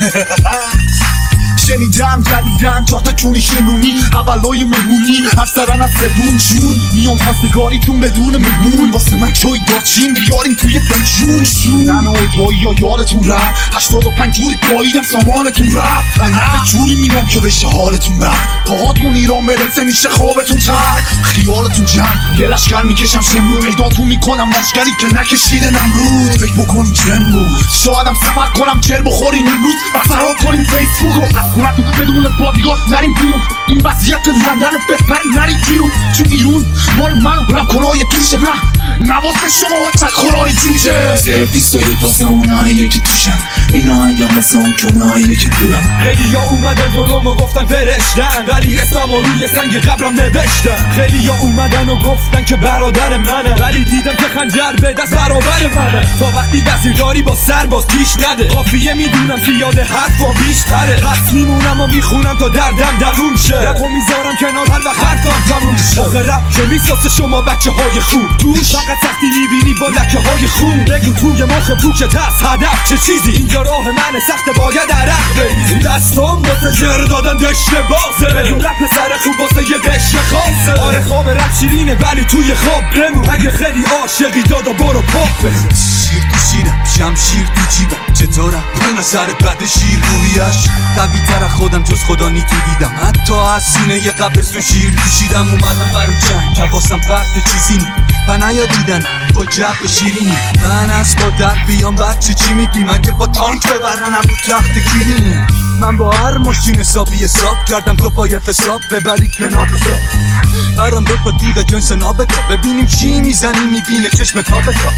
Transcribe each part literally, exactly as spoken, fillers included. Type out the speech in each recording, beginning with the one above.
شنیدم جدیدن تا تا کونی شنونی اولای مهمونی افسرن از سبون جون میان خواستگاریتون بدون مهمون واسه من چای دارچین بیاریم توی فنجون شون ننای بایی یا یارتون رفت هشتاد و پنج جوری باییدم سامانتون رفت من جوری میرم که بشه حالتون رفت پاهاتون ایران برسه میشه خوابتون تر خیالتون جمع یه لشکر میکشم شمرون ایداتون میکنم لشکری که نکشیده نمرود فکر بکنی جن بود شایدم سفر کنم جل بخورین امروز و فرار کنیم فیسبوک و خونتون بدون بادیگارد نریم بیرون این وضعیت لندن بهترین نریم بیرون تو ایرون مال من رم کنای توشه نه نواسه شما تک خورای جوشه سرویس دارید واسه اونایی که توشن اینا ایام واسه اون که اونایی که دورم خیلی ها اومدن جلوم و گفتن فرشتن ولی اسمم و روی سنگ قبرم نوشتن خیلی ها اومدن و گفتن که برادر منه ولی دیدم که خنجر به دست برابر منه تا وقتی وزیرداری با سر باز پیش نده قافیه میدونم زیاده حرفا بیشتره پس میمونم و میخونم تا دردم درون شه رپو میذارم کنار هر وقت حرفم تموم شه آخه رپ که میساسه شما بچه های خوب توش فقط سختی میبینی با لکه های خون بگو توی مخ پوکت هست هدف چه چیزی اینجا راه من سخته باید عرق بریزی دستام واسه جر دادن دشته بازه بدون رپ سر خوب واسه یه قشر خاصه آره خواب رپ شیرینه ولی توی خواب بمون اگه خیلی عاشقی دادا برو پاپ بخون شیر تو شیرم شمشیر تو جیبم چطورم اون سر بد شیر رویش قوی تر خودم جز خدا نیتو دیدم حتی از سینه یه قبرستون شیر کشیدم اومدم برو جنگ حواسم پرت چیزی نی و نیادیدن با جب شیرینی من از با در بیام بچه چی میگی من که با تانک ببرنم رو تخت کلینی من با هر ماشین حسابی حساب کردم تو باید حساب ببری کنار حساب برام دو با دیده جنس نابتا ببینیم چی میزنی میبینه چشم تابتا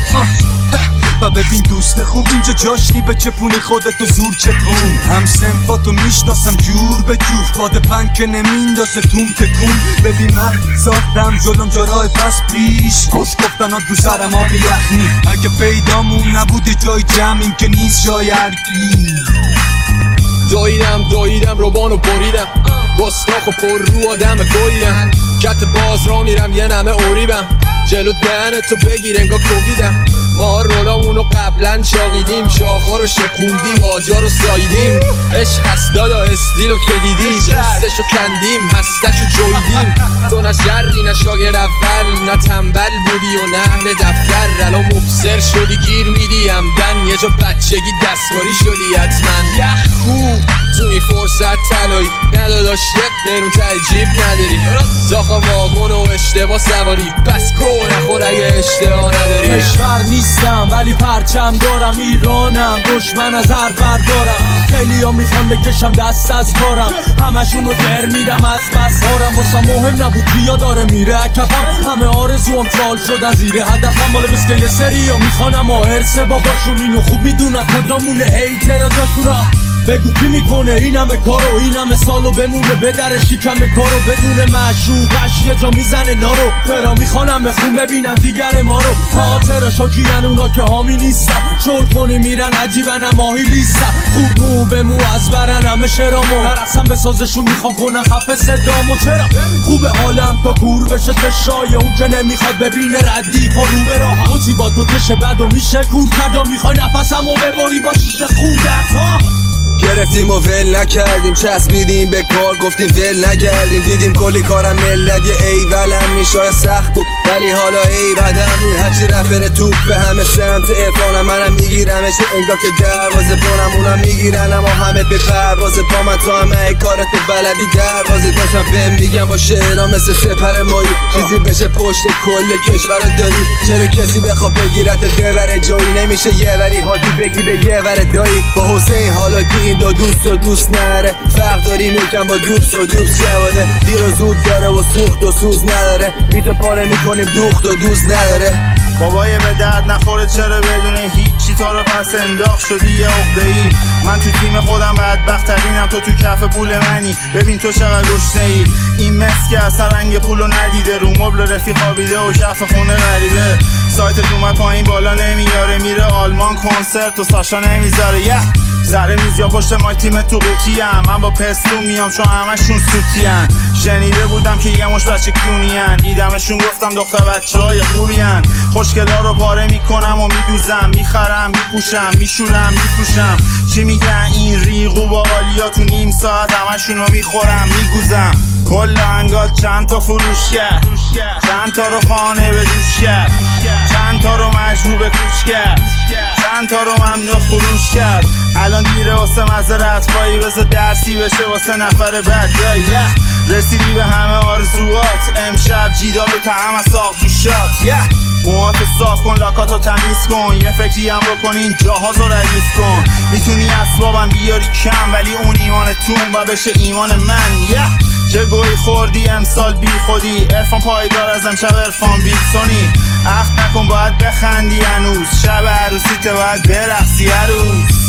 و ببین دوست خوب اینجا جاشنی به چپونی خودتو زور چپون هم سنفاتو میشناسم جور به جور باد پنگ که نمیندازه توم تکون ببین من ساختم جلوم جرای پس پیش خوش گفتن ها دو سرم آبی یخنی اگه پیدامون نبوده جای جمع این که نیست جای هرکی داییدم داییدم روبانو بریدم گستاخ و پر رو آدم گلیدم کت باز را میرم یه نمه اوریبم جلو دهنتو بگیر انگاه کوبیدم ما رولامونو قبلا چاقیدیم شاخا رو شکوندیم آجا رو ساییدیم عشق هست دادا استیلو که دیدیم دستشو کندیم هستشو جویدیم تو نه شرقی نه شاگر اول نه تنبل بودی و نه اهل دفتر الان مبصر شدی گیر میدی همدن یه جا بچگی دستکاری شدی حتما یخ خوب تو این فرصت تلایی نداداش یک قرون تجیب نداری زاخا واگون و اشتباه سواری پس کو نخور اگه اشتباه نداری کشور نیستم ولی پرچم دارم ایرانم دشمن از هر بردارم خیلی ها میخوان بکشم دست از کارم همشون رو در میدم از بس هارم واسه مهم نبود بیا داره میره اکفم همه آرزوام چال شدن زیر هدفم بالا بسکه یه سری ها میخوانم آهرسه باباشون اینو خوب میدونن کدامونه هیتر از جاشورا بگو کی میکنه این همه کارو این همه سالو بمونه به در شکم کارو بدون معشوقش یه جا میزنه نارو فرا میخوانم بخون ببینم دیگر ما رو خاطر شاکیرن اونا که حامی نیستم شل کنی میرن عجیبن ماهی لیستم خوب مو به مو از برن همه شرامو نرسم به سازشون میخوام کنم خفه صدامو چرا خوبه حالم تا کور بشه تشای اون که نمیخواد ببینه ردی پا رو به راه اوچی با تو تشه بد و میشه کور کرد میخوای نفسمو بباری با شیشه خودت ها گرفتیم و ول نکردیم چسبیدیم به کار گفتیم ول نکردیم دیدیم کلی کارم ملت یه ایولم میشه سخت بود ولی حالا ای بدم هرچی رفر توپ به همه سمت افرانم منم میگیرمش انگار که دروازه بانم اونم میگیرن اما همه به پروازه با من تو همه کارت بلدی دروازه داشتم بهم میگم با شعرها مثل سپر مایی چیزی بشه پشت کل کشور داری چرا کسی بخواب بگیرت ببره جایی نمیشه یه وری حاجی بگی به یه ور دایی با حسین حالا که این دو دوست و دوست نره فرق داریم یکم با دوست و دوست جواده دیر و زود داره و سوخت و سوز نداره بیتو پاره میکنیم دوخت و دوست نداره بابای به درد نخوره چرا بدون هیچی تا رو پس انداخت شدی یه عقده ای من تو تیم خودم بدبخترینم تو تو کف پول منی ببین تو چقدر گشنه ای این مس که اصلا رنگ پولو ندیده رو مبل رفیق خوابیده و کف خونه غریبه سایت اومد پایین بالا نمیاره میره آلمان کنسرت و ساشا نمیذاره یه سر میز یا پشت مای تیم تو قوطیم من با پستون میام چون همشون سوتین شنیده بودم که یه مش بچه کونین دیدمشون گفتم دختر بچه های خوبین خوشگلا رو پاره میکنم و میدوزم میخرم میپوشم میشورم میفروشم چی میگن این ریغو با آلیا تو نیم ساعت همشون رو میخورم میگوزم کل انگار چند تا فروش کرد چند تا رو خانه به دوش کرد چند تا رو مجبور به کوچ کرد چند تا رو ممنوع فروش کرد الان دیره واسه مزرعت پایی بذار درسی بشه واسه نفر بعد رسیدی به همه آرزوات امشب جیدال و طعم از ساق دوشات موهاتو صاف کن لاکاتو تمیز کن یه فکری هم بکن این جاهازو ردیف کن میتونی اسبابم بیاری کم ولی اون ایمانتون و بشه ایمان من چه گوی خوردی امسال بی خودی ارفان پایدار از امشب ارفان بیلسونی عقد نکن باید بخندی هنوز شب عروسیت باید برقصی عروس